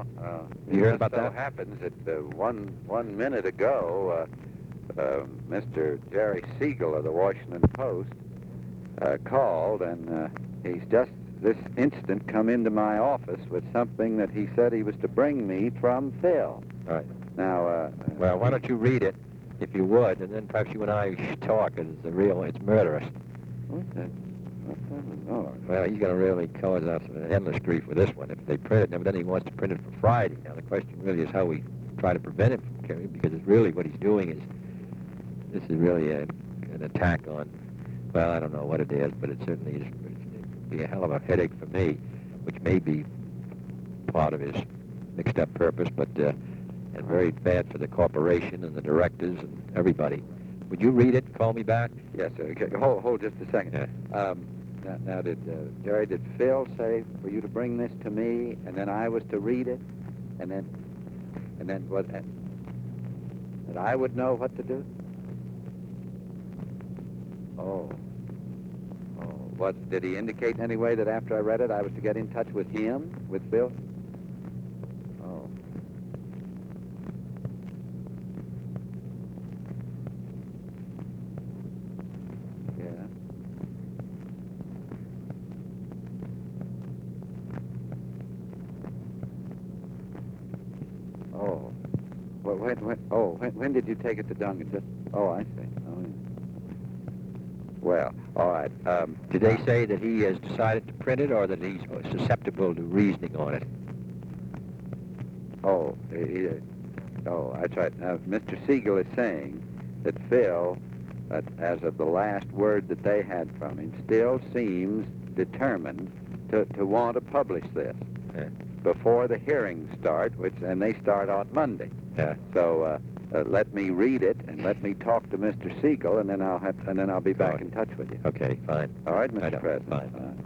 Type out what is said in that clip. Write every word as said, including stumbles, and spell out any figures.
Uh, You heard about so that? happens that uh, one one minute ago, uh, uh, Mister Jerry Siegel of the Washington Post uh, called, and uh, he's just this instant come into my office with something that he said he was to bring me from Phil. All right. Now, uh, Well, why don't you read it, if you would, and then perhaps you and I should talk. It's a real, it's murderous. What's that? What's that? Oh, Well, he's going to really cause us endless grief with this one if they print it. And then he wants to print it for Friday. Now, the question really is how we try to prevent him from carrying it, because it's really what he's doing is, this is really a, an attack on, well, I don't know what it is, but it certainly is, it'd be a hell of a headache for me, which may be part of his mixed-up purpose, but, uh, and very bad for the corporation and the directors and everybody. Would you read it and call me back? yes, sir. Okay, hold, hold just a second. Yeah. Um, now, now, did uh, Jerry, did Phil say for you to bring this to me, and then I was to read it, and then, and then what? Uh, that I would know what to do? Oh. Oh. What, did he indicate in any way that after I read it, I was to get in touch with him, with Phil? Oh. Yeah. Oh. Well, when, when, oh, when, when did you take it to Duncan? Just, oh, I see. Oh, yeah. Well, all right. Um, Did they say that he has decided to print it, or that he's susceptible to reasoning on it? Oh, he, oh, that's right. Now, Mister Siegel is saying that Phil, that as of the last word that they had from him, still seems determined to, to want to publish this Yeah. before the hearings start, which and they start on Monday. Yeah. So uh, uh, let me read it and let me talk to Mister Siegel, and then I'll have and then I'll be back All right. in touch with you. Okay, fine. All right, I Mister know. President. Fine. All right.